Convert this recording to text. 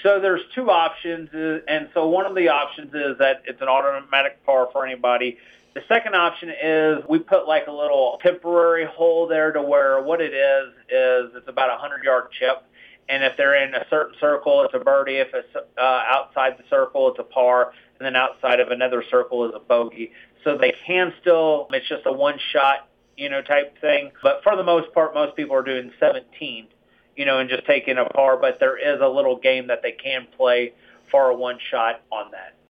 So there's two options, and so one of the options is that it's an automatic par for anybody. The second option is we put like a little temporary hole there to where what it is it's about a 100-yard chip. And if they're in a certain circle, it's a birdie. If it's outside the circle, it's a par. And then outside of another circle is a bogey. So they can still, it's just a one-shot, type thing. But for the most part, most people are doing 17, and just taking a par. But there is a little game that they can play for a one-shot on that.